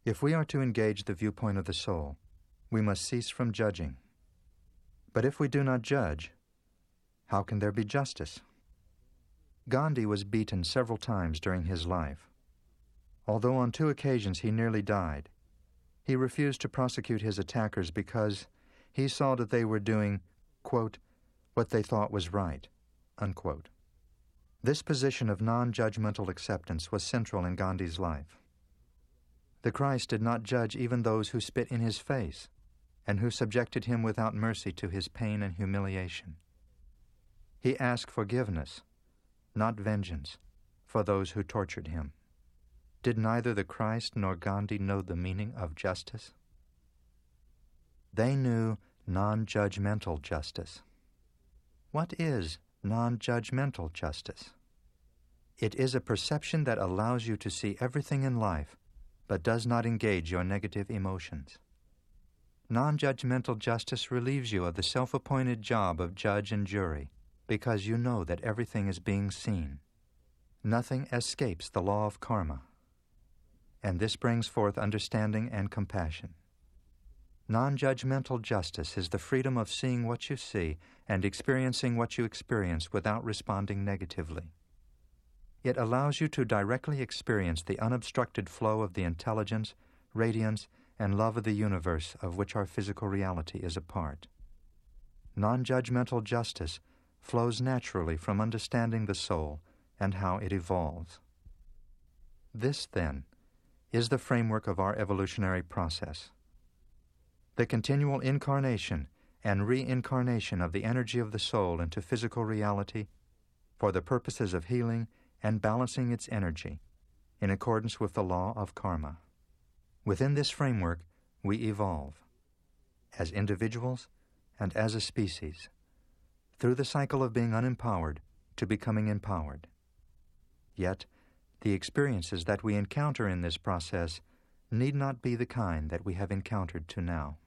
If we are to engage the viewpoint of the soul, we must cease from judging. But if we do not judge, how can there be justice? Gandhi was beaten several times during his life. Although on 2 occasions he nearly died, he refused to prosecute his attackers because he saw that they were doing, quote, what they thought was right, unquote. This position of non-judgmental acceptance was central in Gandhi's life. The Christ did not judge even those who spit in his face and who subjected him without mercy to his pain and humiliation. He asked forgiveness, not vengeance, for those who tortured him. Did neither the Christ nor Gandhi know the meaning of justice? They knew non-judgmental justice. What is non-judgmental justice? It is a perception that allows you to see everything in life, but does not engage your negative emotions. Non-judgmental justice relieves you of the self-appointed job of judge and jury, because you know that everything is being seen. Nothing escapes the law of karma, and this brings forth understanding and compassion. Non-judgmental justice is the freedom of seeing what you see and experiencing what you experience without responding negatively. It allows you to directly experience the unobstructed flow of the intelligence, radiance, and love of the universe of which our physical reality is a part. Non-judgmental justice flows naturally from understanding the soul and how it evolves. This, then, is the framework of our evolutionary process. The continual incarnation and reincarnation of the energy of the soul into physical reality for the purposes of healing and balancing its energy in accordance with the law of karma. Within this framework, we evolve, as individuals and as a species, through the cycle of being unempowered to becoming empowered. Yet, the experiences that we encounter in this process need not be the kind that we have encountered to now.